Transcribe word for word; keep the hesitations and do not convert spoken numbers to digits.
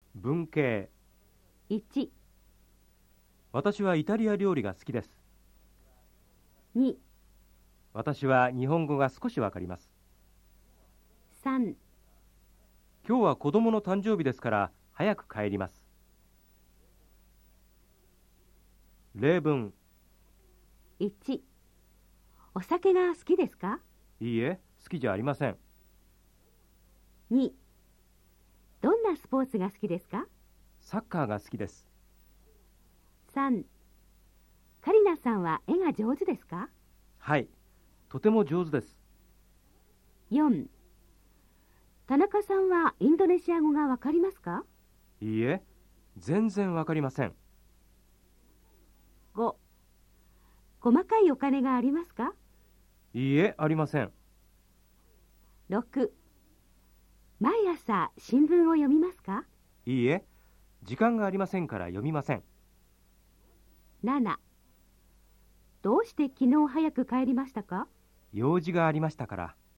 文系。 いち、 私はイタリア料理が好きです。 に、 私は日本語が少しわかります。 さん、 今日は子供の誕生日ですから早く帰ります。例文。 いち、お酒が好きですか？ いいえ、好きじゃありません。 に、どんなスポーツが好きですか？ サッカーが好きです。 さん、カリナさんは絵が上手ですか？ はい、とても上手です。 よん、田中さんはインドネシア語がわかりますか？ いいえ、全然わかりません。 ご、細かいお金がありますか？ いいえ、ありません。 ろく、毎朝新聞を読みますか？ いいえ、時間がありませんから読みません。 なな、どうして昨日早く帰りましたか？ 用事がありましたから。